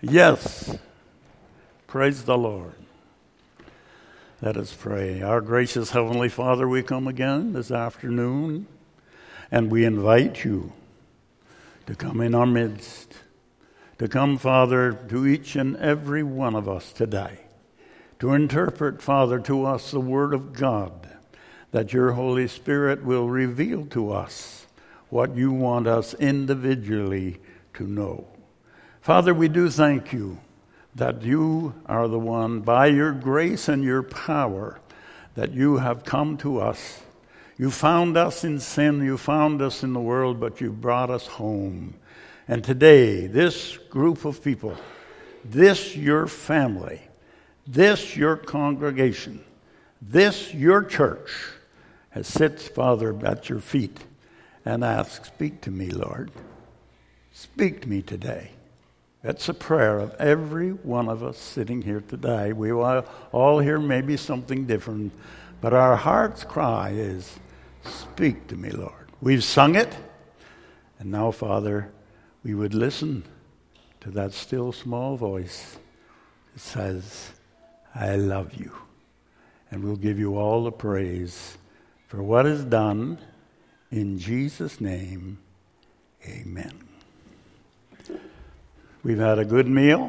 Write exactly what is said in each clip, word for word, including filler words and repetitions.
Yes. Praise the Lord. Let us pray. Our gracious Heavenly Father, we come again this afternoon, and we invite you to come in our midst, to come, Father, to each and every one of us today, to interpret, Father, to us the Word of God, that your Holy Spirit will reveal to us what you want us individually to know. Father, we do thank you that you are the one, by your grace and your power, that you have come to us. You found us in sin, you found us in the world, but you brought us home. And today, this group of people, this your family, this your congregation, this your church, has sits, Father, at your feet and asks, speak to me, Lord. Speak to me today. That's a prayer of every one of us sitting here today. We all hear maybe something different, but our heart's cry is, speak to me, Lord. We've sung it, and now, Father, we would listen to that still small voice that says, I love you. And we'll give you all the praise for what is done. In Jesus' name, amen. We've had a good meal.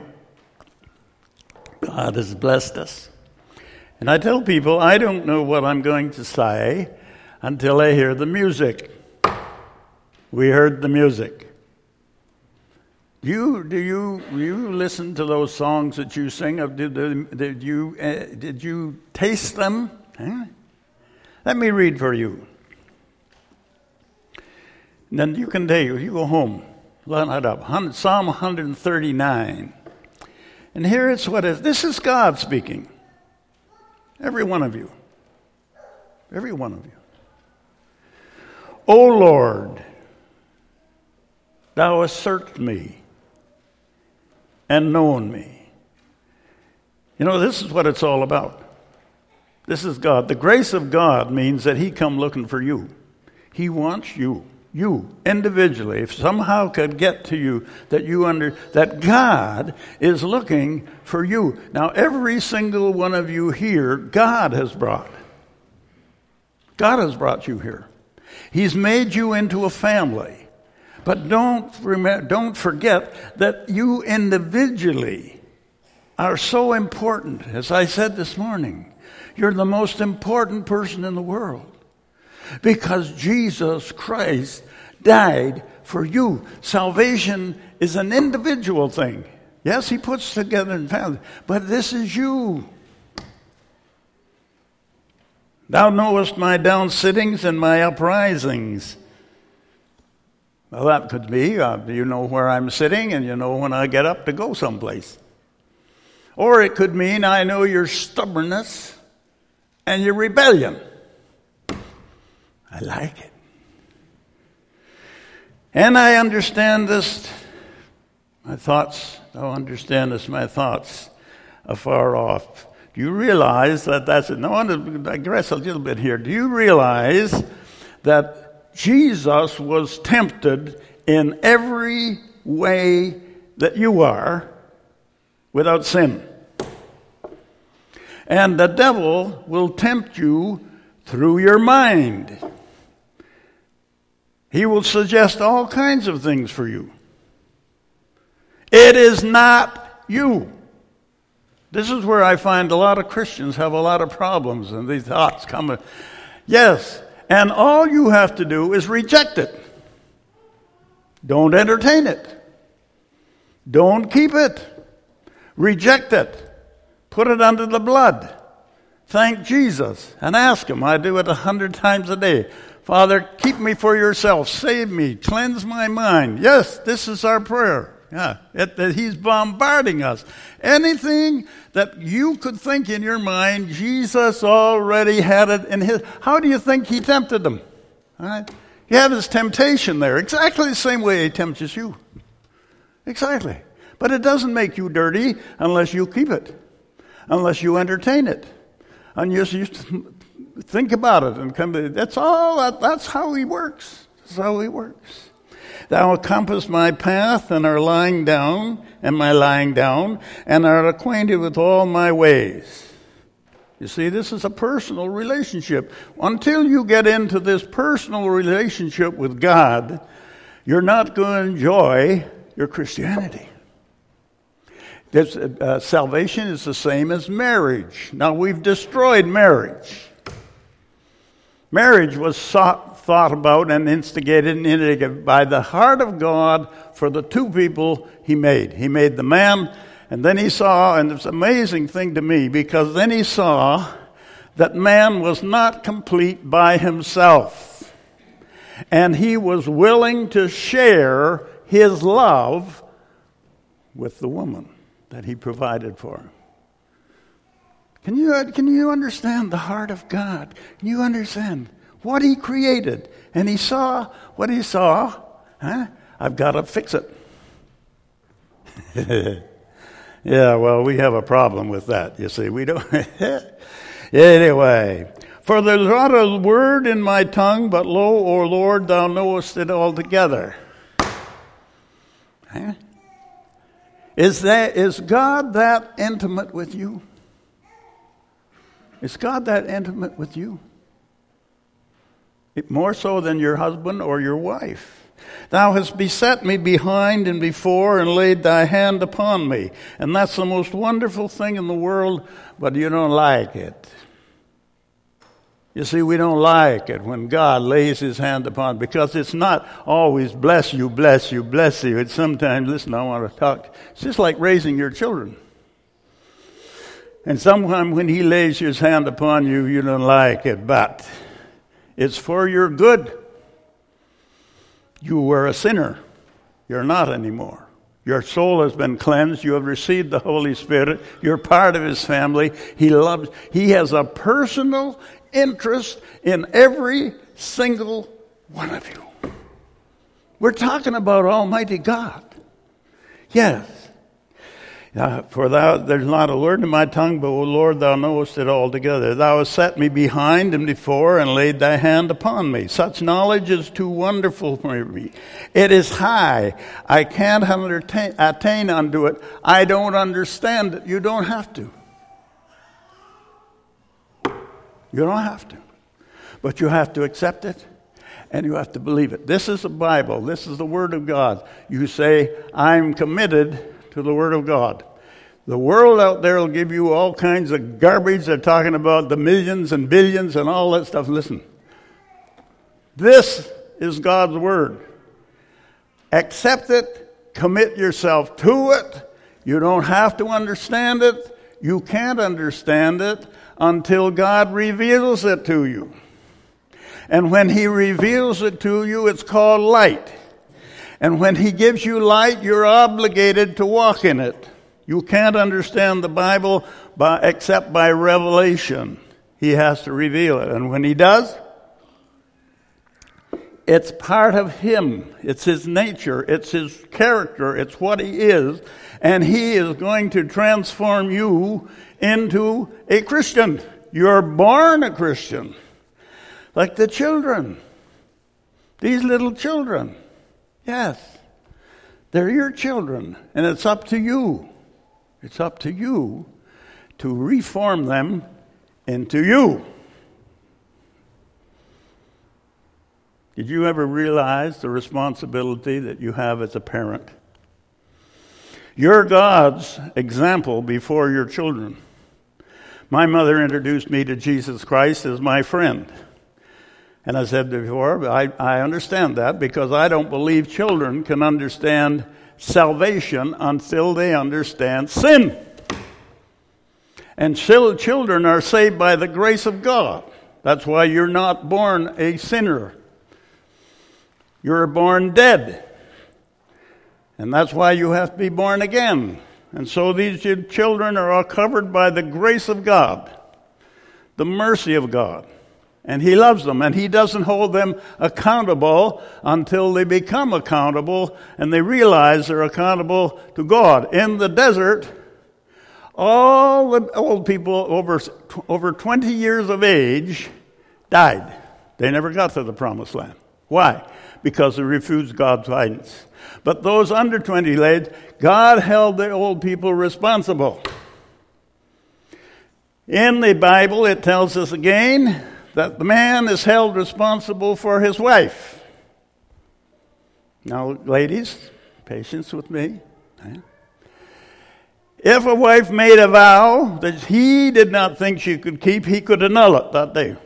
God has blessed us. And I tell people, I don't know what I'm going to say until I hear the music. We heard the music. Do you do you do you listen to those songs that you sing? Did, did you uh, did you taste them? Huh? Let me read for you. And then you can take you go home. Line it up. Psalm one thirty-nine. And here it's what is. This is God speaking. Every one of you. Every one of you. O Lord, thou hast searched me and known me. You know, this is what it's all about. This is God. The grace of God means that he come looking for you. He wants you. You individually, if somehow could get to you that you under that God is looking for you. Now, every single one of you here, God has brought. God has brought you here. He's made you into a family. But don't remember, don't forget that you individually are so important. As I said this morning, you're the most important person in the world. Because Jesus Christ died for you. Salvation is an individual thing. Yes, he puts together in family, but this is you. Thou knowest my down sittings and my uprisings. Well, that could be, uh, you know where I'm sitting and you know when I get up to go someplace. Or it could mean I know your stubbornness and your rebellion. I like it. And I understand this, my thoughts, I'll understand this, my thoughts afar off. Do you realize that that's it? Now, I want to digress a little bit here. Do you realize that Jesus was tempted in every way that you are without sin? And the devil will tempt you through your mind. He will suggest all kinds of things for you. It is not you. This is where I find a lot of Christians have a lot of problems and these thoughts come. Yes, and all you have to do is reject it. Don't entertain it. Don't keep it. Reject it. Put it under the blood. Thank Jesus and ask him. I do it a hundred times a day. Father, keep me for yourself. Save me. Cleanse my mind. Yes, this is our prayer. Yeah, it, that he's bombarding us. Anything that you could think in your mind, Jesus already had it in his. How do you think he tempted them? All right? You have his temptation there. Exactly the same way he tempts you. Exactly. But it doesn't make you dirty unless you keep it. Unless you entertain it. And you, you think about it and come to, that's all, that, that's how he works. That's how he works. Thou compassest my path, and are lying down, and my lying down, and art acquainted with all my ways. You see, this is a personal relationship. Until you get into this personal relationship with God, you're not going to enjoy your Christianity. This, uh, salvation is the same as marriage. Now, we've destroyed marriage. Marriage was sought, thought about and instigated and indicated by the heart of God for the two people he made. He made the man, and then he saw, and it's an amazing thing to me, because then he saw that man was not complete by himself. And he was willing to share his love with the woman that he provided for him. Can you, can you understand the heart of God? Can you understand what he created? And he saw what he saw. Huh? I've got to fix it. Yeah, well, we have a problem with that, you see. We don't. Anyway, for there's not a word in my tongue, but lo, O Lord, thou knowest it altogether. Huh? Is that, is God that intimate with you? Is God that intimate with you? More so than your husband or your wife. Thou hast beset me behind and before, and laid thy hand upon me. And that's the most wonderful thing in the world, but you don't like it. You see, we don't like it when God lays his hand upon, because it's not always bless you, bless you, bless you. It's sometimes, listen, I want to talk. It's just like raising your children. And sometimes when he lays his hand upon you, you don't like it, but it's for your good. You were a sinner. You're not anymore. Your soul has been cleansed. You have received the Holy Spirit. You're part of his family. He loves, he has a personal interest in every single one of you. We're talking about Almighty God. Yes. Uh, for thou, there's not a word in my tongue, but, O Lord, thou knowest it altogether. Thou hast set me behind and before, and laid thy hand upon me. Such knowledge is too wonderful for me. It is high. I can't attain, attain unto it. I don't understand it. You don't have to. You don't have to. But you have to accept it, and you have to believe it. This is the Bible. This is the Word of God. You say, I'm committed to the Word of God. The world out there will give you all kinds of garbage. They're talking about the millions and billions and all that stuff. Listen, this is God's Word. Accept it. Commit yourself to it. You don't have to understand it. You can't understand it until God reveals it to you. And when he reveals it to you, it's called light. And when he gives you light, you're obligated to walk in it. You can't understand the Bible by, except by revelation. He has to reveal it. And when he does, it's part of him. It's his nature. It's his character. It's what he is. And he is going to transform you into a Christian. You're born a Christian. Like the children. These little children. Yes. They're your children. And it's up to you. It's up to you to reform them into you. Did you ever realize the responsibility that you have as a parent? You're God's example before your children. My mother introduced me to Jesus Christ as my friend. And I said before, I, I understand that because I don't believe children can understand salvation until they understand sin. And children are saved by the grace of God. That's why you're not born a sinner. You're born dead. And that's why you have to be born again. And so these children are all covered by the grace of God, the mercy of God. And he loves them, and he doesn't hold them accountable until they become accountable and they realize they're accountable to God. In the desert, all the old people over, over twenty years of age died. They never got to the promised land. Why? because they refused God's guidance. But those under twenty ladies, God held the old people responsible. In the Bible, it tells us again that the man is held responsible for his wife. Now, ladies, patience with me. If a wife made a vow that he did not think she could keep, he could annul it that day.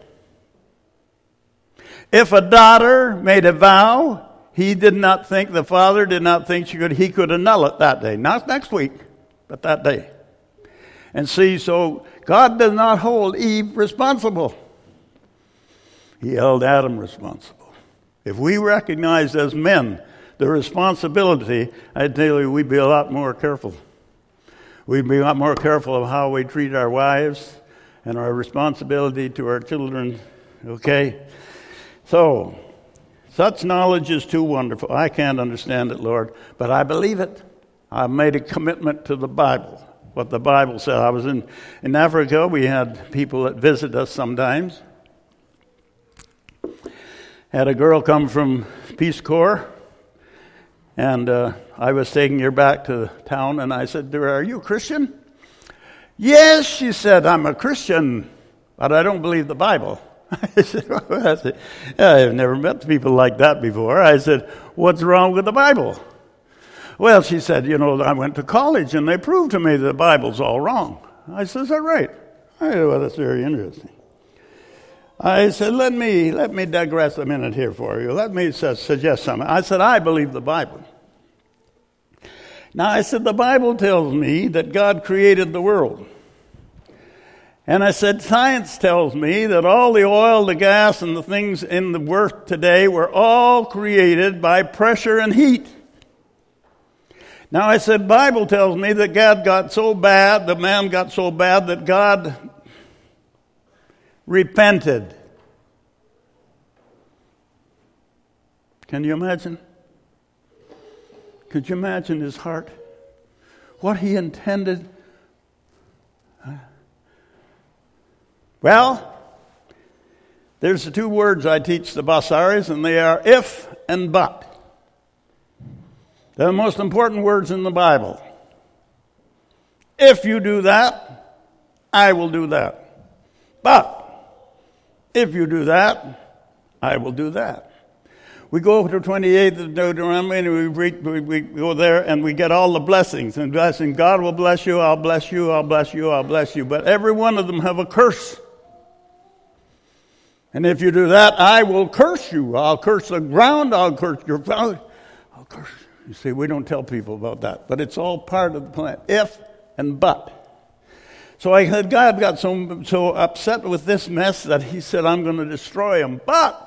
If a daughter made a vow, he did not think, the father did not think she could, he could annul it that day. Not next week, but that day. And see, so God does not hold Eve responsible. He held Adam responsible. If we recognized as men the responsibility, I tell you, we'd be a lot more careful. We'd be a lot more careful of how we treat our wives and our responsibility to our children. Okay? So, such knowledge is too wonderful. I can't understand it, Lord, but I believe it. I've made a commitment to the Bible, what the Bible said. I was in, in Africa. We had people that visit us sometimes. Had a girl come from Peace Corps, and uh, I was taking her back to town, and I said to her, "Are you a Christian?" "Yes," she said, "I'm a Christian, but I don't believe the Bible." I said, well, I said, I've never met people like that before. I said, "What's wrong with the Bible?" Well, she said, "You know, I went to college, and they proved to me that the Bible's all wrong." I said, "Is that right?" I said, "Well, that's very interesting." I said, let me let me digress a minute here for you. Let me su- suggest something. I said, I believe the Bible. Now, I said, the Bible tells me that God created the world. And I said, science tells me that all the oil, the gas, and the things in the earth today were all created by pressure and heat. Now, I said, Bible tells me that God got so bad, the man got so bad that God repented. Can you imagine? Could you imagine his heart? What he intended? Well, there's the two words I teach the Basaris, and they are if and but. They're the most important words in the Bible. If you do that, I will do that. But if you do that, I will do that. We go to twenty-eighth of Deuteronomy, and we, read, we, we go there, and we get all the blessings. And blessing, God will bless you, I'll bless you, I'll bless you, I'll bless you. But every one of them have a curse. And if you do that, I will curse you. I'll curse the ground, I'll curse your father. I'll curse you. You see, we don't tell people about that. But it's all part of the plan. If and but. So I said, God got so, so upset with this mess that he said, I'm going to destroy him. But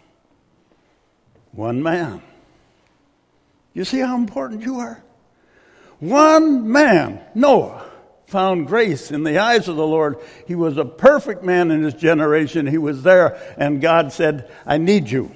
one man. You see how important you are? One man, Noah, found grace in the eyes of the Lord. He was a perfect man in his generation. He was there, and God said, I need you.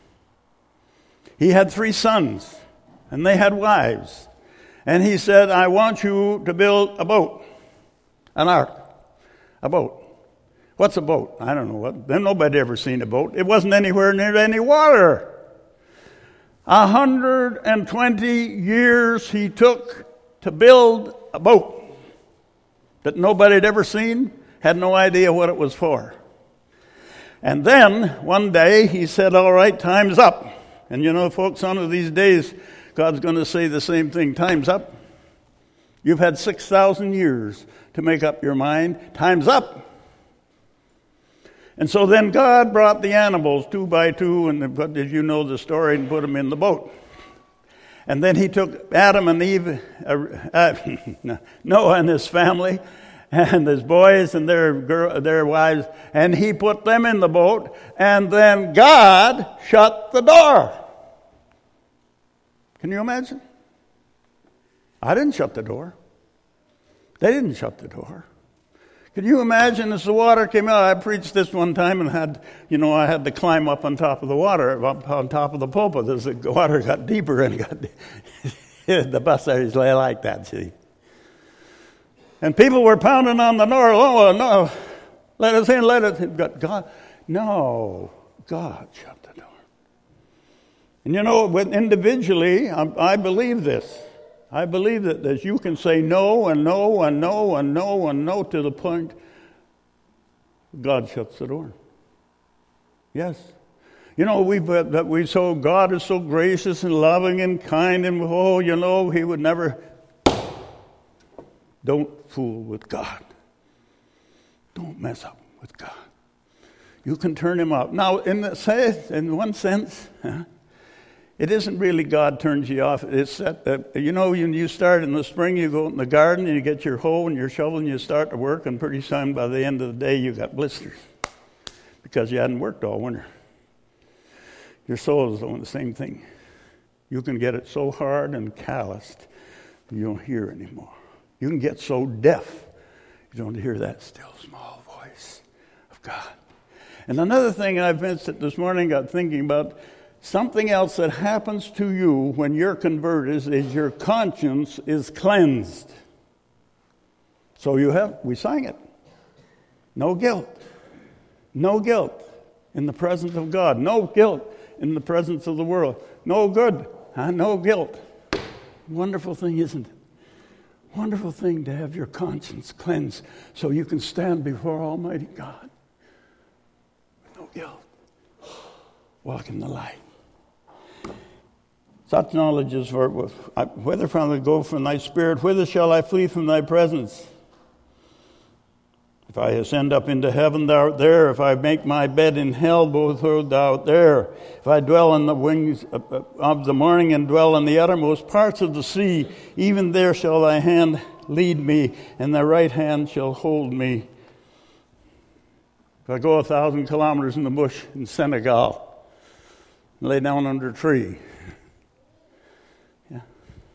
He had three sons, and they had wives. And he said, I want you to build a boat, an ark, a boat. What's a boat? I don't know what. Then nobody ever seen a boat. It wasn't anywhere near any water. A hundred and twenty years he took to build a boat that nobody had ever seen, had no idea what it was for. And then one day he said, all right, time's up. And you know, folks, one of these days, God's going to say the same thing, time's up. You've had six thousand years to make up your mind. Time's up. And so then God brought the animals two by two, and did you know the story, and put them in the boat. And then he took Adam and Eve, uh, uh, Noah and his family, and his boys and their girl, their wives, and he put them in the boat, and then God shut the door. Can you imagine? I didn't shut the door. They didn't shut the door. Can you imagine as the water came out? I preached this one time and had, you know, I had to climb up on top of the water, up on top of the pulpit as the water got deeper and got the bus areas lay like that, see. And people were pounding on the door, oh, no, let us in, let us in. God, no, God shut the door. And you know, with individually, I, I believe this. I believe that, that you can say no and no and no and no and no to the point God shuts the door. Yes. You know, we've that we so God is so gracious and loving and kind, and oh, you know, He would never. Don't fool with God. Don't mess up with God. You can turn Him off. Now, in the sense, in one sense, huh, it isn't really God turns you off. It's that, uh, you know, when you start in the spring, you go out in the garden and you get your hoe and your shovel and you start to work, and pretty soon by the end of the day you got blisters because you hadn't worked all winter. Your soul is doing the same thing. You can get it so hard and calloused you don't hear anymore. You can get so deaf you don't hear that still small voice of God. And another thing I've been this morning got thinking about, something else that happens to you when you're converted is your conscience is cleansed. So you have, we sang it. No guilt. No guilt in the presence of God. No guilt in the presence of the world. No good. Huh? No guilt. Wonderful thing, isn't it? Wonderful thing to have your conscience cleansed so you can stand before Almighty God with no guilt. Walk in the light. Such knowledge is for, whither from I go from thy spirit, whither shall I flee from thy presence? If I ascend up into heaven, thou art there. If I make my bed in hell, both thou art there. If I dwell in the wings of the morning and dwell in the uttermost parts of the sea, even there shall thy hand lead me, and thy right hand shall hold me. If I go a thousand kilometers in the bush in Senegal, and lay down under a tree, yeah,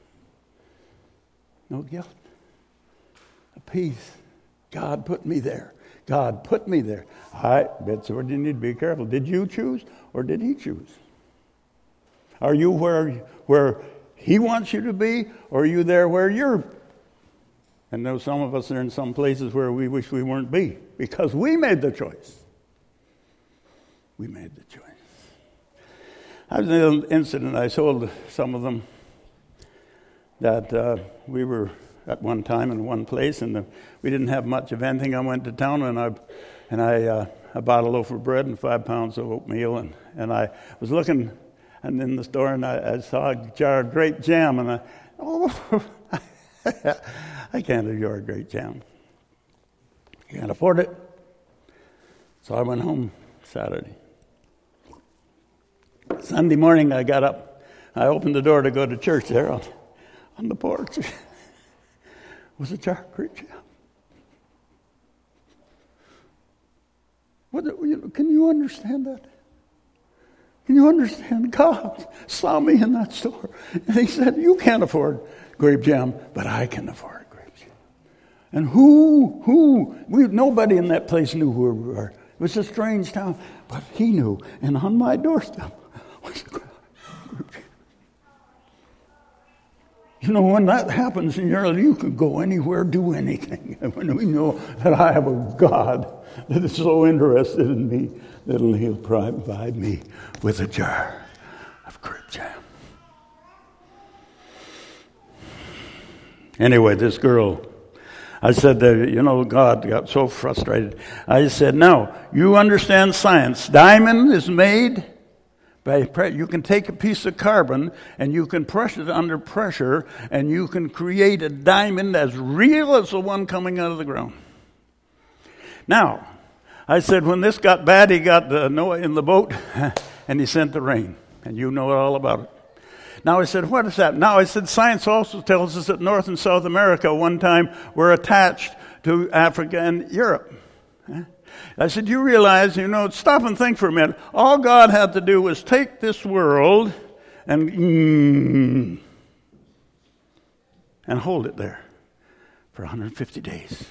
no guilt, a peace. God put me there. God put me there. I bet so you need to be careful. Did you choose or did He choose? Are you where where He wants you to be, or are you there where you're? And know some of us are in some places where we wish we weren't be, because we made the choice. We made the choice. I was in an incident. I told some of them that uh, we were at one time in one place, and the, we didn't have much of anything. I went to town, and I and I, uh, I bought a loaf of bread and five pounds of oatmeal, and, and I was looking and in the store, and I, I saw a jar of grape jam, and I, oh, I can't have your grape jam. Can't afford it. So I went home Saturday. Sunday morning, I got up. I opened the door to go to church there on, on the porch. Was a jar of grape jam. What, you know, can you understand that? Can you understand? God saw me in that store, and He said, "You can't afford grape jam, but I can afford grape jam." And who, who, we nobody in that place knew who we were. It was a strange town, but He knew. And on my doorstep was a grape jam. You know, when that happens in your life, you can go anywhere, do anything. And when we know that I have a God that is so interested in me, that He'll provide me with a jar of grape jam. Anyway, this girl, I said that, you know, God got so frustrated. I said, now, you understand science. Diamond is made by, you can take a piece of carbon and you can press it under pressure and you can create a diamond as real as the one coming out of the ground. Now, I said, when this got bad, He got the Noah in the boat and He sent the rain. And you know all about it. Now I said, what is that? Now I said, science also tells us that North and South America one time were attached to Africa and Europe. I said, you realize, you know, stop and think for a minute. All God had to do was take this world and mm, and hold it there for one hundred fifty days.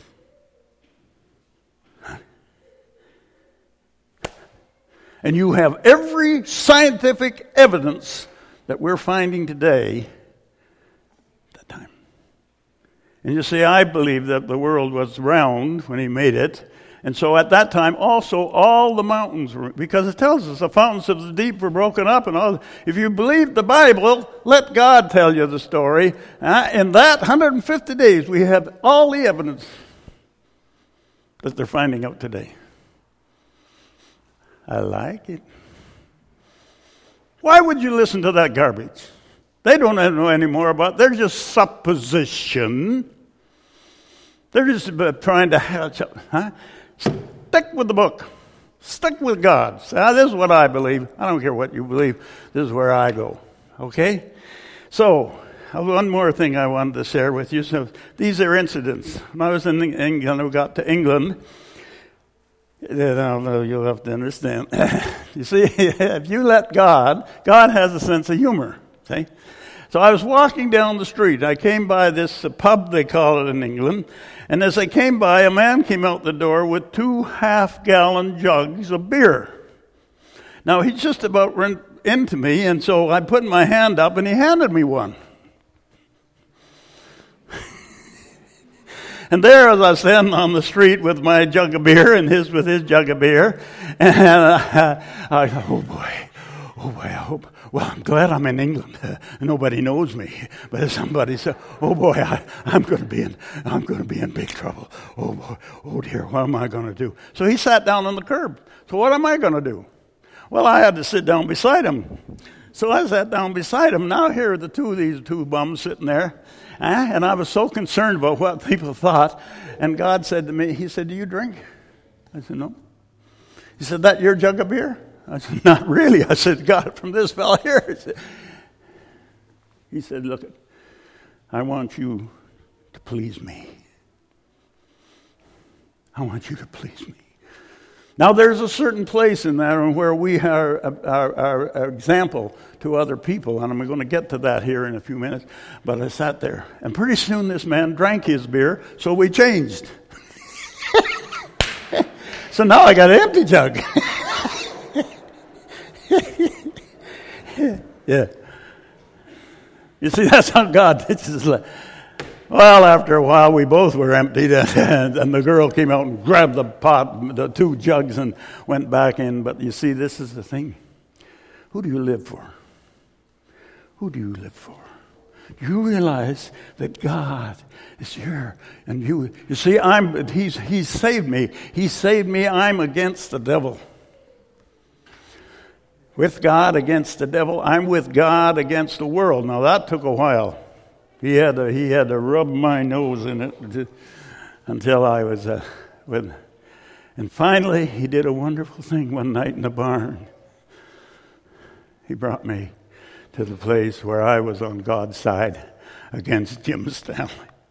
And you have every scientific evidence that we're finding today at that time. And you see, I believe that the world was round when He made it, And so at that time, also, all the mountains were, because it tells us the fountains of the deep were broken up and all. If you believe the Bible, let God tell you the story. Uh, in that one hundred fifty days, we have all the evidence that they're finding out today. I like it. Why would you listen to that garbage? They don't know any more about it. They're just supposition. They're just trying to hatch up. Huh? Stick with the book. Stick with God. Now, this is what I believe. I don't care what you believe. This is where I go. Okay? So, one more thing I wanted to share with you. So, these are incidents. When I was in England, I got to England. I don't know, you'll have to understand. You see, if you let God, God has a sense of humor. See? So I was walking down the street. I came by this uh, pub, they call it in England. And as I came by, a man came out the door with two half-gallon jugs of beer. Now, he just about ran into me, and so I put my hand up, and he handed me one. And there, as I was standing on the street with my jug of beer, and his with his jug of beer, and uh, I thought, oh boy, oh boy, I hope. Well, I'm glad I'm in England. Uh, nobody knows me. But if somebody said, "Oh boy, I, I'm going to be in, I'm going to be in big trouble. Oh boy, oh dear, what am I going to do?" So he sat down on the curb. So what am I going to do? Well, I had to sit down beside him. So I sat down beside him. Now here are the two of these two bums sitting there, eh? And I was so concerned about what people thought. And God said to me, He said, "Do you drink?" I said, "No." He said, "That your jug of beer?" I said, "Not really." I said, "Got it from this fellow here." He said, he said, "Look, I want you to please me. I want you to please me." Now, there's a certain place in that where we are our, our, our example to other people, and I'm going to get to that here in a few minutes. But I sat there, and pretty soon this man drank his beer, so we changed. So now I got an empty jug. Yeah. You see, that's how God teaches us. Well, after a while, we both were emptied, and, and the girl came out and grabbed the pot, the two jugs, and went back in. But you see, this is the thing. Who do you live for? Who do you live for? Do you realize that God is here? And you, you see, I'm. He's He's saved me. He saved me. I'm against the devil. With God against the devil, I'm with God against the world. Now that took a while. He had to, he had to rub my nose in it to, until I was uh, with. And finally, he did a wonderful thing one night in the barn. He brought me to the place where I was on God's side against Jim Stanley.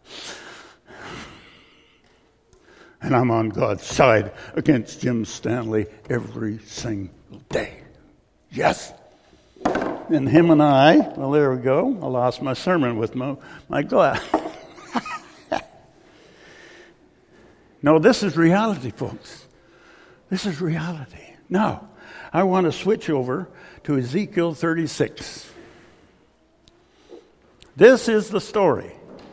And I'm on God's side against Jim Stanley every single day. Yes. And him and I, well, there we go. I lost my sermon with my, my glass. No, this is reality, folks. This is reality. Now, I want to switch over to Ezekiel thirty-six. This is the story.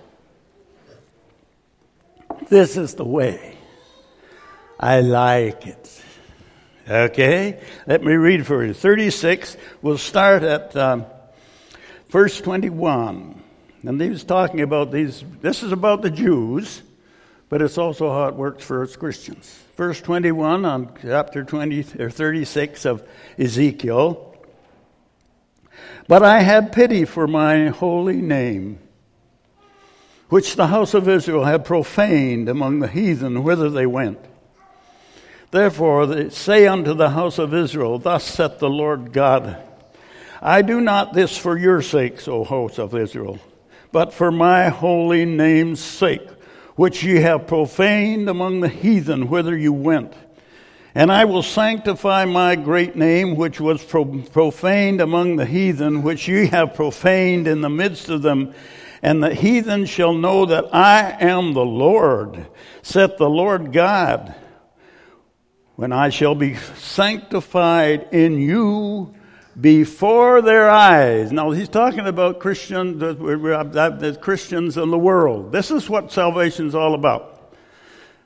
This is the way. I like it. Okay, let me read for you. thirty-six, we'll start at um, verse twenty-one. And he was talking about these, this is about the Jews, but it's also how it works for us Christians. Verse twenty-one on chapter twenty or thirty-six of Ezekiel. "But I had pity for my holy name, which the house of Israel had profaned among the heathen whither they went. Therefore, they say unto the house of Israel, Thus saith the Lord God, I do not this for your sakes, O house of Israel, but for my holy name's sake, which ye have profaned among the heathen whither you went. And I will sanctify my great name, which was pro- profaned among the heathen, which ye have profaned in the midst of them. And the heathen shall know that I am the Lord, saith the Lord God, when I shall be sanctified in you before their eyes." Now, he's talking about Christian, the, the Christians in the world. This is what salvation is all about.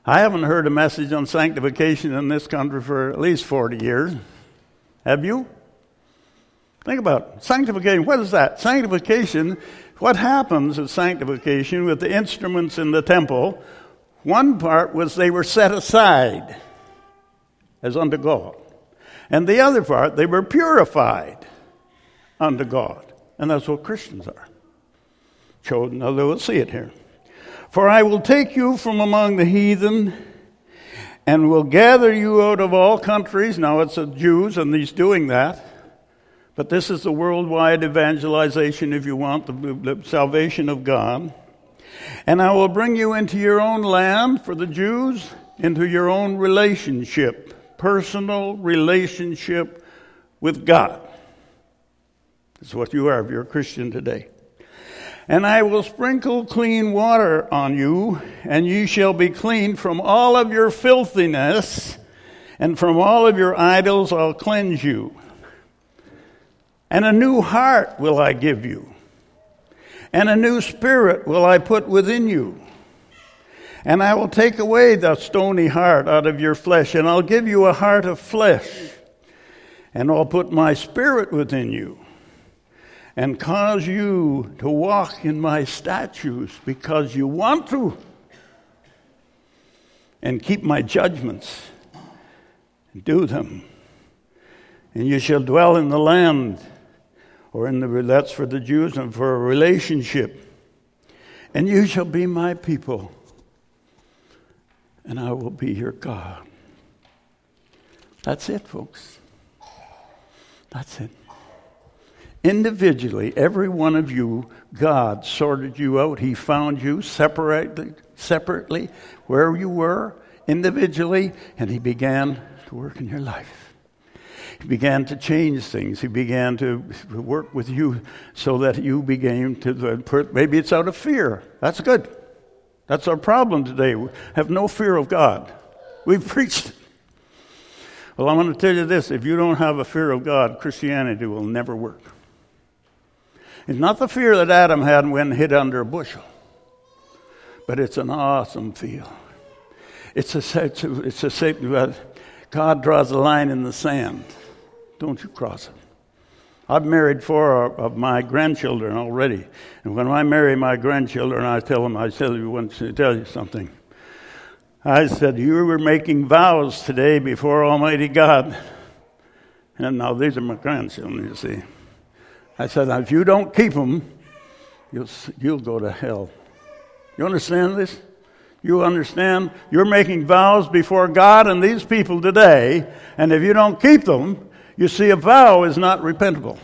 I haven't heard a message on sanctification in this country for at least forty years. Have you? Think about it. Sanctification, what is that? Sanctification, what happens in sanctification with the instruments in the temple, one part was they were set aside as unto God. And the other part, they were purified unto God. And that's what Christians are. Chosen, although we'll see it here. For I will take you from among the heathen and will gather you out of all countries. Now it's the Jews, and he's doing that. But this is the worldwide evangelization, if you want, the, the salvation of God. And I will bring you into your own land, for the Jews, into your own relationship, personal relationship with God. That's what you are if you're a Christian today. And I will sprinkle clean water on you, and ye shall be clean from all of your filthiness, and from all of your idols I'll cleanse you. And a new heart will I give you, and a new spirit will I put within you. And I will take away the stony heart out of your flesh, and I'll give you a heart of flesh, and I'll put my spirit within you, and cause you to walk in my statutes because you want to, and keep my judgments and do them. And you shall dwell in the land, or in the, that's for the Jews, and for a relationship. And you shall be my people, and I will be your God. That's it, folks. That's it. Individually, every one of you, God sorted you out. He found you separately, separately, where you were, individually, and he began to work in your life. He began to change things. He began to work with you so that you began to, maybe it's out of fear. That's good. That's our problem today. We have no fear of God. We've preached it. Well, I'm going to tell you this. If you don't have a fear of God, Christianity will never work. It's not the fear that Adam had when hid under a bushel, but it's an awesome fear. It's a, it's a, it's a safety. God draws a line in the sand. Don't you cross it. I've married four of my grandchildren already, and when I marry my grandchildren, I tell them, I tell you, want to tell you something. I said, you were making vows today before Almighty God, and now these are my grandchildren, you see. I said, if you don't keep them, you'll, you'll go to hell. You understand this? You understand? You're making vows before God and these people today, and if you don't keep them, you see, a vow is not repentable.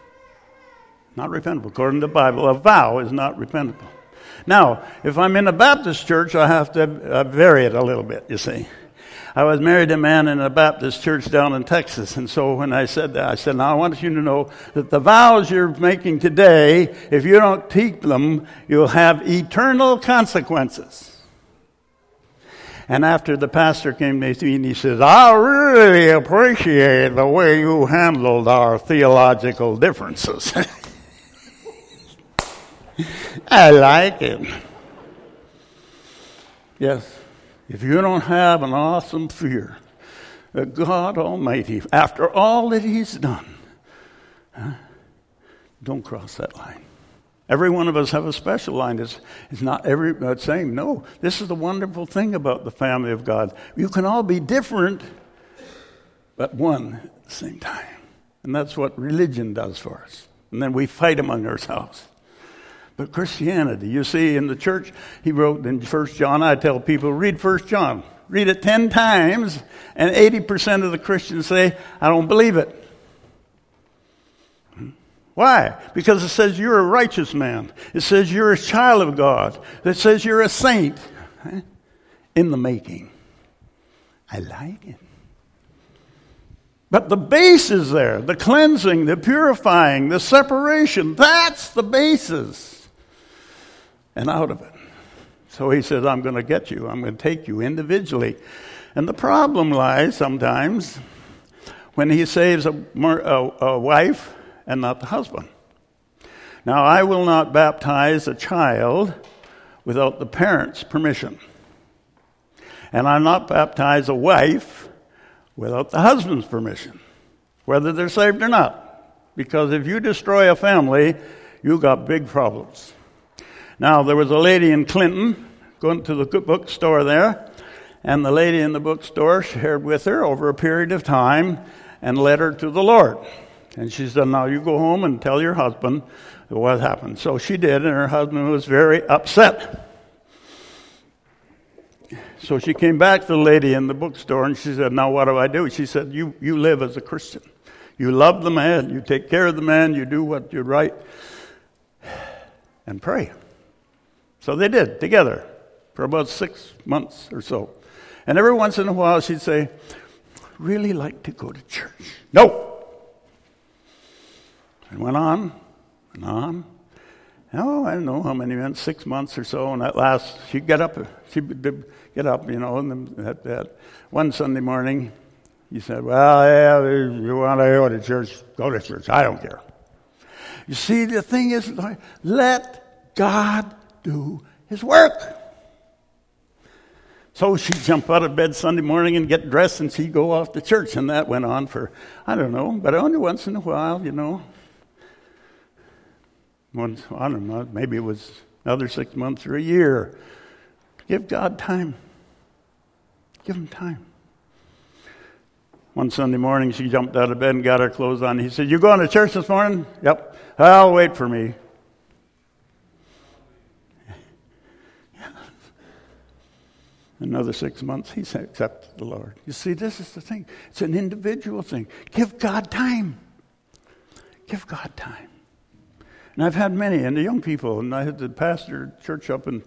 Not repentable. According to the Bible, a vow is not repentable. Now, if I'm in a Baptist church, I have to uh, vary it a little bit, you see. I was married to a man in a Baptist church down in Texas, and so when I said that, I said, now I want you to know that the vows you're making today, if you don't keep them, you'll have eternal consequences. And after the pastor came to me, and he says, I really appreciate the way you handled our theological differences. I like it. Yes. If you don't have an awesome fear that God Almighty, after all that He's done, huh, don't cross that line. Every one of us have a special line. It's, it's not every uh, same. No, this is the wonderful thing about the family of God. You can all be different, but one at the same time. And that's what religion does for us. And then we fight among ourselves. But Christianity, you see, in the church, he wrote in First John, I tell people, read First John. Read it ten times, and eighty percent of the Christians say, I don't believe it. Why? Because it says you're a righteous man. It says you're a child of God. It says you're a saint. In the making. I like it. But the base is there. The cleansing, the purifying, the separation. That's the basis. And out of it. So he says, I'm going to get you. I'm going to take you individually. And the problem lies sometimes when he saves a, a, a wife and not the husband. Now, I will not baptize a child without the parents' permission. And I'll not baptize a wife without the husband's permission, whether they're saved or not. Because if you destroy a family, you got big problems. Now, there was a lady in Clinton going to the bookstore there, and the lady in the bookstore shared with her over a period of time and led her to the Lord. And she said, now you go home and tell your husband what happened. So she did, and her husband was very upset. So she came back to the lady in the bookstore, and she said, now what do I do? She said, you, you live as a Christian. You love the man, you take care of the man, you do what you're right, and pray. So they did, together, for about six months or so. And every once in a while she'd say, really like to go to church. No! And went on and on. Oh, I don't know how many months, six months or so, and at last she'd get up, she'd get up, you know, and then that, that. One Sunday morning, he said, well, yeah, you want to go to church, go to church. I don't care. You see, the thing is, let God do his work. So she'd jump out of bed Sunday morning and get dressed, and she'd go off to church, and that went on for, I don't know, but only once in a while, you know. Once, I don't know, maybe it was another six months or a year. Give God time. Give him time. One Sunday morning, she jumped out of bed and got her clothes on. He said, you going to church this morning? Yep. I'll wait for me. Another six months, he accepted the Lord. You see, this is the thing. It's an individual thing. Give God time. Give God time. And I've had many, and the young people, and I had the pastor church up in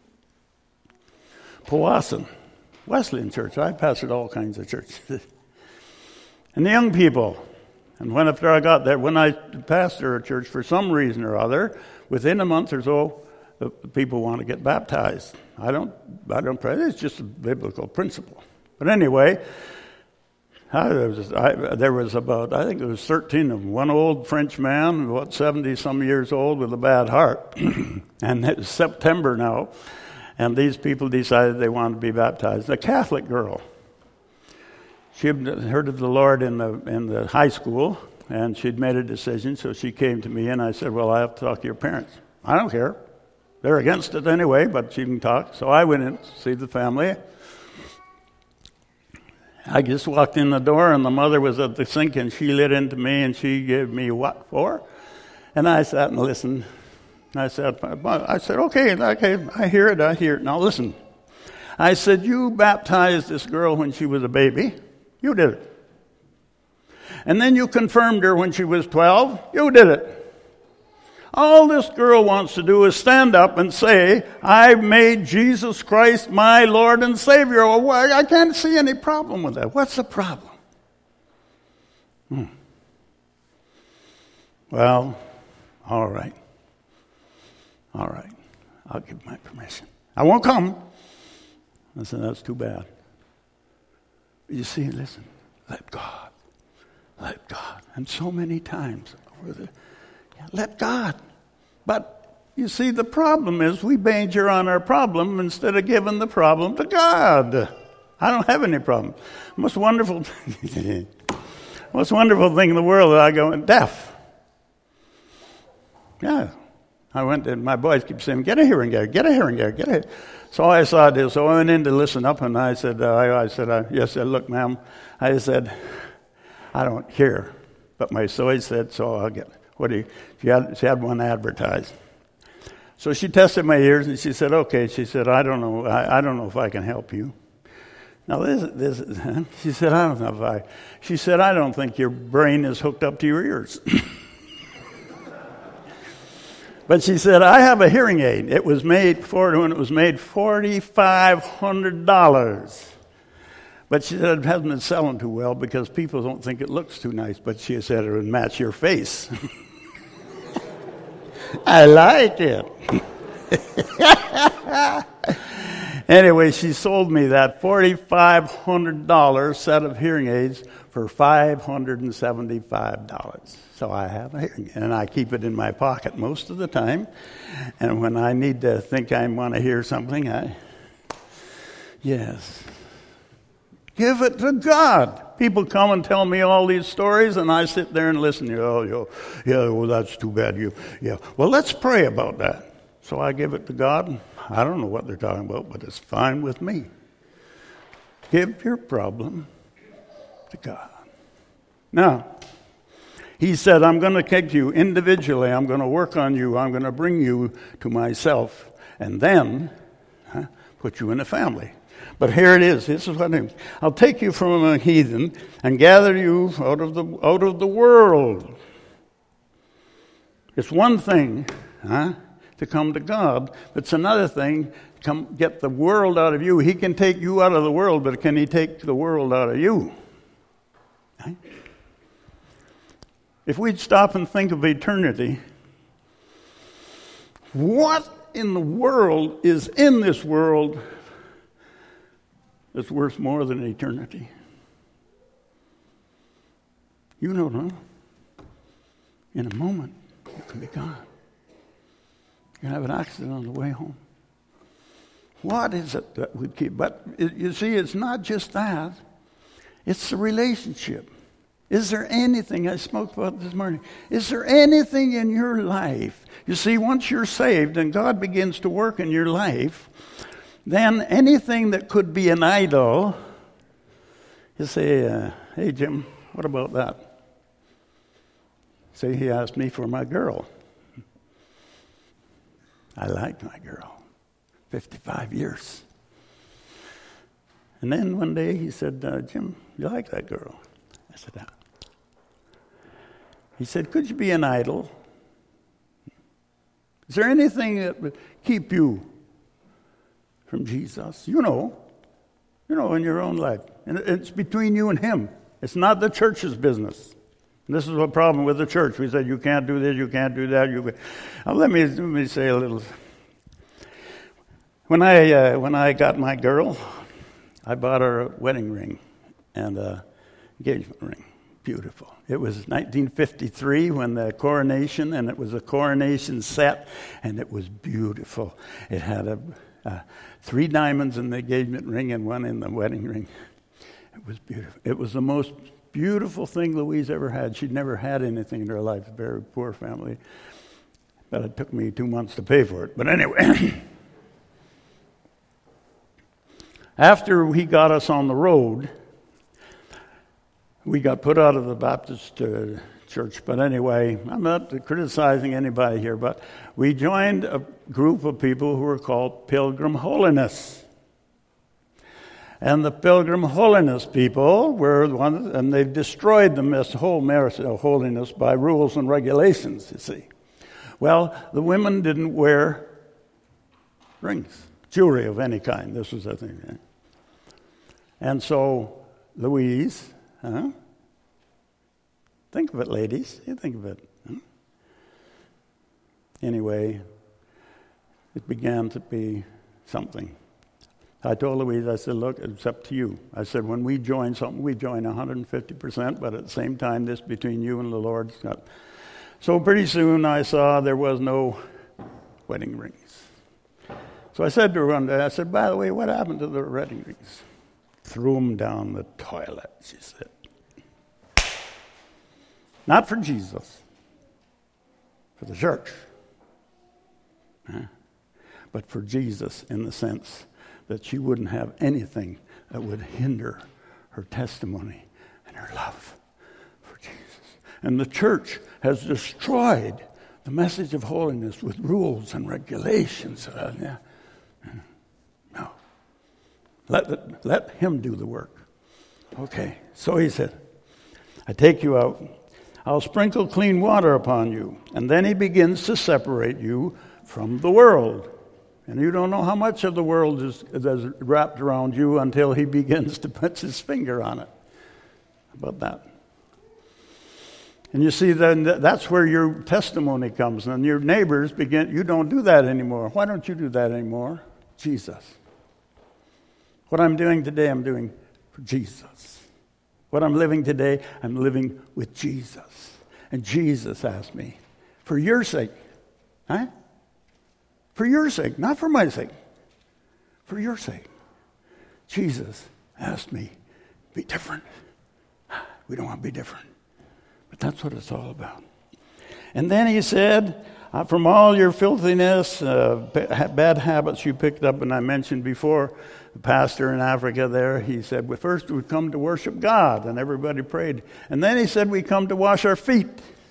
Powassan, Wesleyan Church. I pastored all kinds of churches. And the young people, and when after I got there, when I pastored a church for some reason or other, within a month or so, the people want to get baptized. I don't, I don't pray. It's just a biblical principle. But anyway, I was, I, there was about, I think it was thirteen of them. One old French man, about seventy-some years old with a bad heart. And it's September now, and these people decided they wanted to be baptized. A Catholic girl. She had heard of the Lord in the in the high school, and she'd made a decision, so she came to me, and I said, well, I have to talk to your parents. I don't care. They're against it anyway, but she can talk. So I went in to see the family. I just walked in the door, and the mother was at the sink, and she lit into me, and she gave me what for? And I sat and listened. And I said, I said, okay, okay, I hear it, I hear it. Now listen. I said, you baptized this girl when she was a baby. You did it. And then you confirmed her when she was twelve. You did it. All this girl wants to do is stand up and say, I've made Jesus Christ my Lord and Savior. Well, I can't see any problem with that. What's the problem? Hmm. Well, all right. All right. I'll give my permission. I won't come. I said, that's too bad. You see, listen, let God. Let God. And so many times over the let God. But you see, the problem is we major on our problem instead of giving the problem to God. I don't have any problem. Most wonderful, most wonderful thing in the world is I go deaf. Yeah, I went and my boys keep saying, "Get a hearing aid, get a hearing aid, get a." So I saw this. So I went in to listen up, and I said, uh, I, I said, uh, "Yes, uh, look, ma'am." I said, "I don't hear," but my soy said, "So I'll get." What do you? She had she had one advertised. So she tested my ears and she said, "Okay." She said, "I don't know. I, I don't know if I can help you." Now this this. She said, "I don't know if I." She said, "I don't think your brain is hooked up to your ears." But she said, "I have a hearing aid. It was made for when it was made forty-five hundred dollars." But she said it hasn't been selling too well because people don't think it looks too nice. But she said it would match your face. I like it. Anyway, she sold me that forty-five hundred dollars set of hearing aids for five hundred seventy-five dollars. So I have a hearing aid, and I keep it in my pocket most of the time. And when I need to think I want to hear something, I, yes. Give it to God. People come and tell me all these stories, and I sit there and listen. Oh, yo, yeah, well, that's too bad. You, yeah. Well, let's pray about that. So I give it to God. I don't know what they're talking about, but it's fine with me. Give your problem to God. Now, he said, I'm going to take you individually. I'm going to work on you. I'm going to bring you to myself. And then huh, put you in a family. But here it is. This is what it is. I'll take you from a heathen and gather you out of the out of the world. It's one thing huh, to come to God. It's another thing to come get the world out of you. He can take you out of the world, but can he take the world out of you? Right? If we'd stop and think of eternity, what in the world is in this world that's worth more than eternity? You don't know. In a moment, you can be gone. You can have an accident on the way home. What is it that would keep? But you see, it's not just that. It's the relationship. Is there anything, I spoke about this morning, is there anything in your life? You see, once you're saved and God begins to work in your life, then anything that could be an idol, you say, uh, hey, Jim, what about that? Say, he asked me for my girl. I liked my girl. fifty-five years. And then one day he said, uh, Jim, you like that girl? I said, ah. He said, could you be an idol? Is there anything that would keep you from Jesus? You know. You know, in your own life. And it's between you and him. It's not the church's business. And this is a problem with the church. We said, you can't do this, you can't do that. You now, let me, let me say a little. When I, uh, when I got my girl, I bought her a wedding ring and an engagement ring. Beautiful. It was nineteen fifty-three when the coronation, and it was a coronation set, and it was beautiful. It had a, uh, three diamonds in the engagement ring and one in the wedding ring. It was beautiful. It was the most beautiful thing Louise ever had. She'd never had anything in her life. A very poor family. But it took me two months to pay for it. But anyway, after he got us on the road, we got put out of the Baptist uh, church. But anyway, I'm not criticizing anybody here, but we joined a group of people who were called Pilgrim Holiness. And the Pilgrim Holiness people were the ones, and they've destroyed the this whole merit of holiness by rules and regulations, you see. Well, the women didn't wear rings, jewelry of any kind. This was the thing. Right? And so Louise, huh? Think of it, ladies. You think of it. Huh? Anyway, it began to be something. I told Louise, I said, look, it's up to you. I said, when we join something, we join one hundred fifty percent, but at the same time, this between you and the Lord. So pretty soon I saw there was no wedding rings. So I said to her one day, I said, by the way, what happened to the wedding rings? Threw them down the toilet, she said. Not for Jesus, for the church, huh? But for Jesus in the sense that she wouldn't have anything that would hinder her testimony and her love for Jesus. And the church has destroyed the message of holiness with rules and regulations. Uh, yeah. No. Let, the, let him do the work. Okay, so he said, I take you out. I'll sprinkle clean water upon you. And then he begins to separate you from the world. And you don't know how much of the world is, is wrapped around you until he begins to put his finger on it. How about that? And you see, then that's where your testimony comes. And your neighbors begin, you don't do that anymore. Why don't you do that anymore? Jesus. What I'm doing today, I'm doing for Jesus. What I'm living today, I'm living with Jesus. And Jesus asked me, for your sake, huh? For your sake, not for my sake. For your sake. Jesus asked me be different. We don't want to be different. But that's what it's all about. And then he said, uh, from all your filthiness, uh, b- bad habits you picked up, and I mentioned before, the pastor in Africa there, he said, well, first we come to worship God, and everybody prayed. And then he said, we come to wash our feet.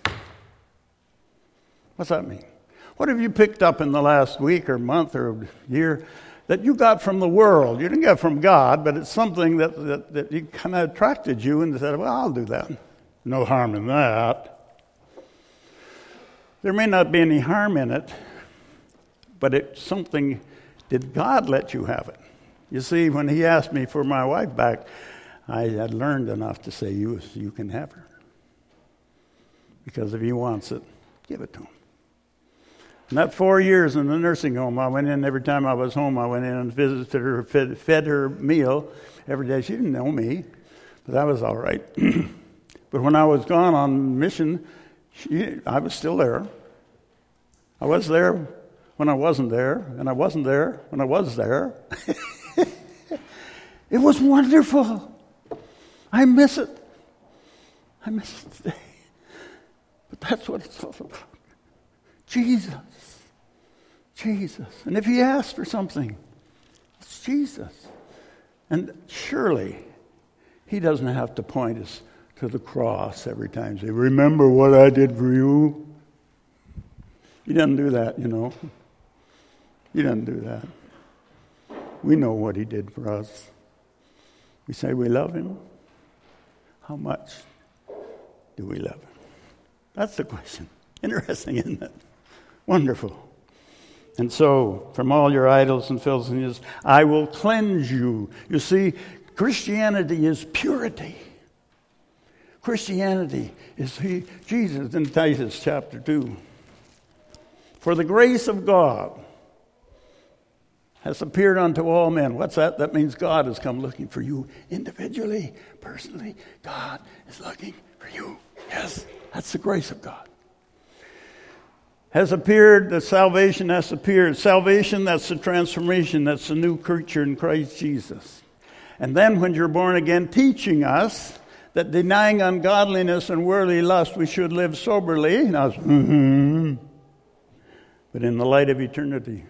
What's that mean? What have you picked up in the last week or month or year that you got from the world? You didn't get from God, but it's something that, that, that you kind of attracted you and said, well, I'll do that. No harm in that. There may not be any harm in it, but it's something, did God let you have it? You see, when he asked me for my wife back, I had learned enough to say, you, you can have her. Because if he wants it, give it to him. And that four years in the nursing home, I went in every time I was home. I went in and visited her, fed, fed her meal every day. She didn't know me, but that was all right. But when I was gone on mission, she, I was still there. I was there when I wasn't there, and I wasn't there when I was there. It was wonderful. I miss it. I miss it today. But that's what it's all about. Jesus. Jesus. And if he asks for something, it's Jesus. And surely he doesn't have to point us to the cross every time. Say, remember what I did for you? He doesn't do that, you know. He doesn't do that. We know what he did for us. We say we love him. How much do we love him? That's the question. Interesting, isn't it? Wonderful. And so, from all your idols and filthiness, I will cleanse you. You see, Christianity is purity. Christianity is he, Jesus in Titus chapter two. For the grace of God has appeared unto all men. What's that? That means God has come looking for you individually, personally. God is looking for you. Yes, that's the grace of God. Has appeared, the salvation has appeared. Salvation, that's the transformation. That's the new creature in Christ Jesus. And then when you're born again, teaching us that denying ungodliness and worldly lust, we should live soberly. Now, mm-hmm. But in the light of eternity,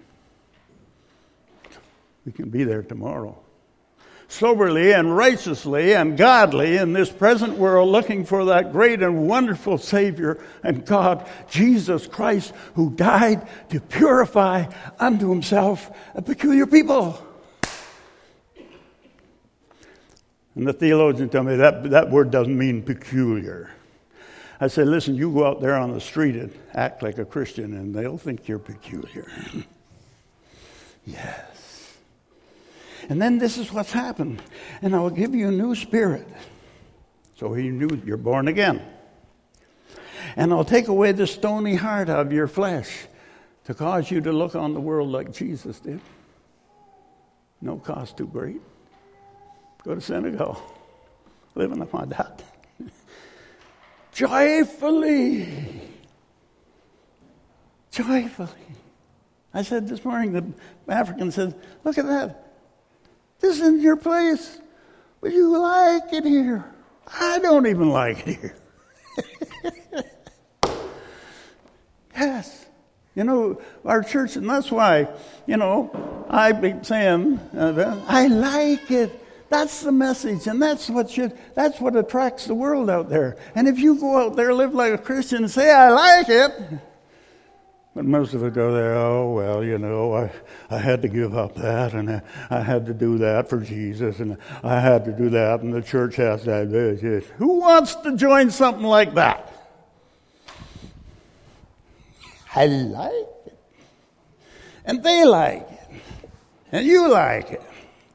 we can be there tomorrow. Soberly and righteously and godly in this present world, looking for that great and wonderful Savior and God, Jesus Christ, who died to purify unto himself a peculiar people. And the theologians tell me that that word doesn't mean peculiar. I say, listen, you go out there on the street and act like a Christian, and they'll think you're peculiar. Yes. And then this is what's happened. And I will give you a new spirit. So he knew you're born again. And I'll take away the stony heart of your flesh to cause you to look on the world like Jesus did. No cost too great. Go to Senegal. Living upon that. Joyfully. Joyfully. I said this morning, the African said, look at that. This isn't your place, but you like it here. I don't even like it here. Yes. You know, our church, and that's why, you know, I've been saying, uh, I like it. That's the message, and that's what should, that's what attracts the world out there. And if you go out there, live like a Christian, and say, I like it, but most of it go there, oh, well, you know, I, I had to give up that, and I, I had to do that for Jesus, and I had to do that, and the church has to do this. Who wants to join something like that? I like it. And they like it. And you like it.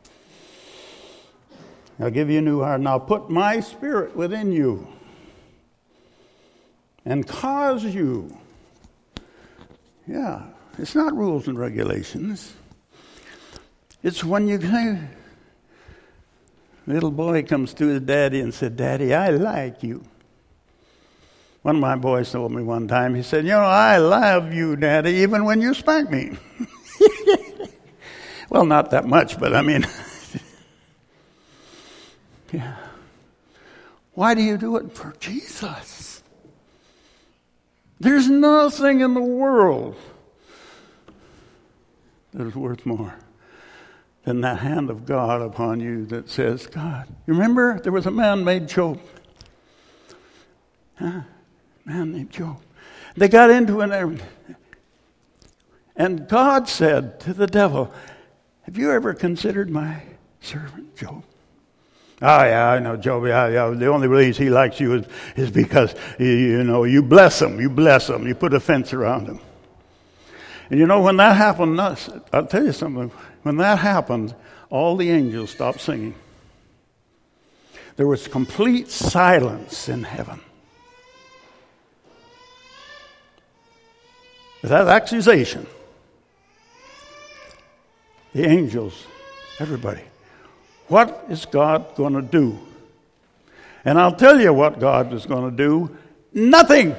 I'll give you a new heart, and I'll put my spirit within you and cause you. Yeah, it's not rules and regulations. It's when you little boy comes to his daddy and said, Daddy, I like you. One of my boys told me one time, he said, you know, I love you, Daddy, even when you spank me. Well, not that much, but I mean, yeah. Why do you do it? For Jesus. There's nothing in the world that is worth more than the hand of God upon you that says, God. You remember there was a man named Job. Huh? Man named Job. They got into it, and God said to the devil, have you ever considered my servant Job? Oh, yeah, I know Job. Yeah, yeah. The only reason he likes you is, is because, you, you know, you bless him. You bless him. You put a fence around him. And you know, when that happened, I'll tell you something. When that happened, all the angels stopped singing. There was complete silence in heaven. With that accusation, the angels, everybody, what is God going to do? And I'll tell you what God is going to do. Nothing.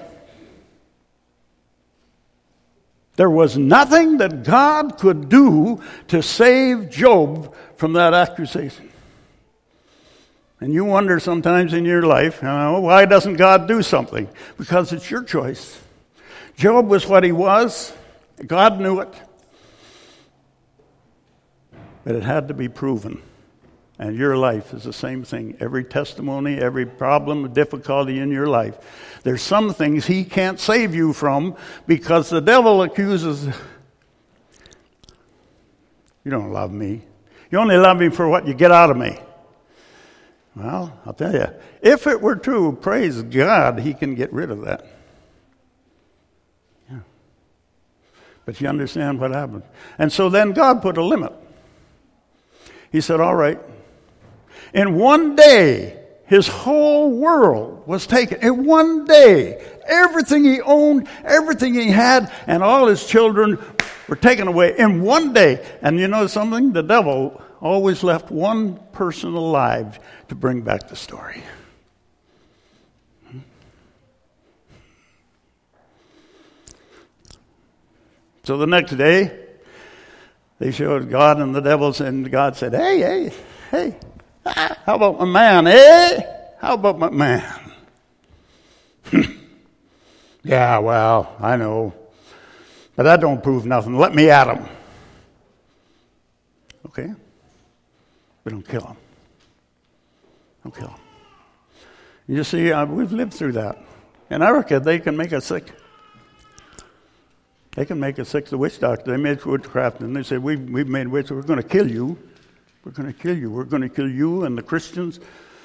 There was nothing that God could do to save Job from that accusation. And you wonder sometimes in your life, you know, why doesn't God do something? Because it's your choice. Job was what he was. God knew it. But it had to be proven. And your life is the same thing. Every testimony, every problem, difficulty in your life, there's some things he can't save you from because the devil accuses, you don't love me. You only love me for what you get out of me. Well, I'll tell you, if it were true, praise God, he can get rid of that. Yeah. But you understand what happened. And so then God put a limit. He said, all right, in one day, his whole world was taken. In one day, everything he owned, everything he had, and all his children were taken away in one day. And you know something? The devil always left one person alive to bring back the story. So the next day, they showed God and the devils, and God said, hey, hey, hey, how about my man, eh? How about my man? Yeah, well, I know. But that don't prove nothing. Let me at him. Okay? But don't kill him. Don't kill him. You see, uh, we've lived through that. In America, they can make us sick. They can make us sick. The witch doctor, they made witchcraft, and they said, we've, we've made witch, we're going to kill you. We're going to kill you. We're going to kill you and the Christians.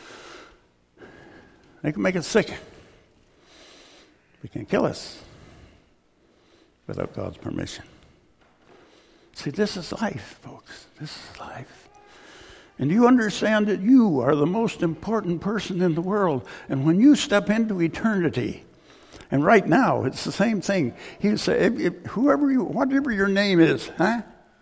They can make us sick. They can kill us without God's permission. See, this is life, folks. This is life. And you understand that you are the most important person in the world. And when you step into eternity, and right now, it's the same thing. He said, if, if, whoever you, whatever your name is, huh?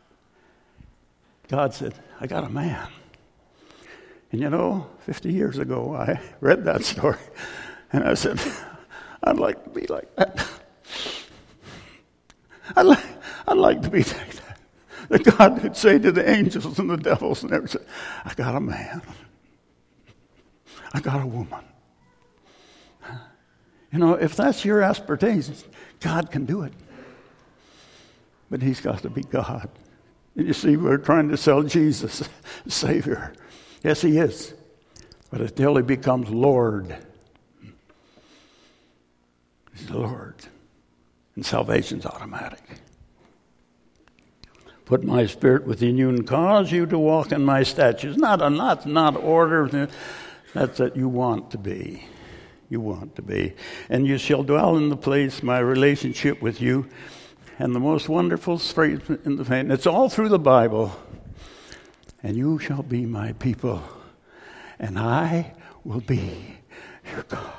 God said, I got a man. And you know, fifty years ago, I read that story, and I said, I'd like to be like that. I'd like, I'd like to be like that. That God could say to the angels and the devils and everything, I got a man. I got a woman. You know, if that's your aspiration, God can do it. But he's got to be God. And you see, we're trying to sell Jesus, Savior. Yes, he is. But until he becomes Lord, he's the Lord. And salvation's automatic. Put my spirit within you and cause you to walk in my statutes. Not a not, not order. That's that you want to be. You want to be. And you shall dwell in the place, my relationship with you. And the most wonderful phrase in the faith, and it's all through the Bible. And you shall be my people, and I will be your God.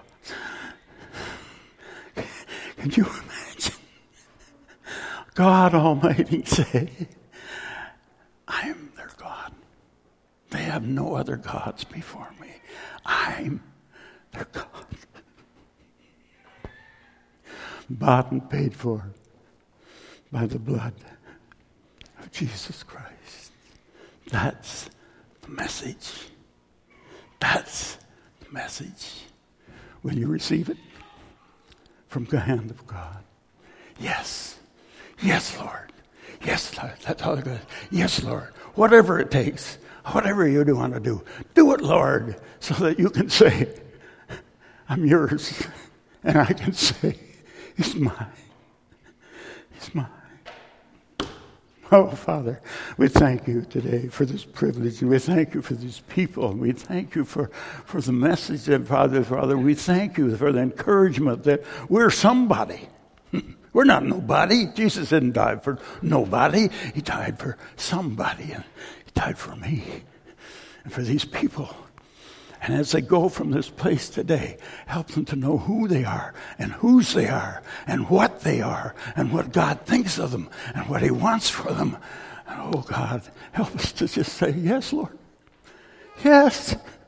Can you imagine God Almighty say, I am their God. They have no other gods before me. I'm their God. Bought and paid for by the blood of Jesus Christ. That's the message. That's the message. Will you receive it from the hand of God? Yes. Yes, Lord. Yes, Lord. That's all good. Yes, Lord. Whatever it takes, whatever you do want to do, do it, Lord, so that you can say, I'm yours. And I can say, He's mine. He's mine. Oh, Father, we thank you today for this privilege, and we thank you for these people, and we thank you for, for the message, and Father, Father, we thank you for the encouragement that we're somebody. We're not nobody. Jesus didn't die for nobody. He died for somebody, and He died for me and for these people. And as they go from this place today, help them to know who they are and whose they are and what they are and what God thinks of them and what He wants for them. And oh, God, help us to just say, yes, Lord. Yes.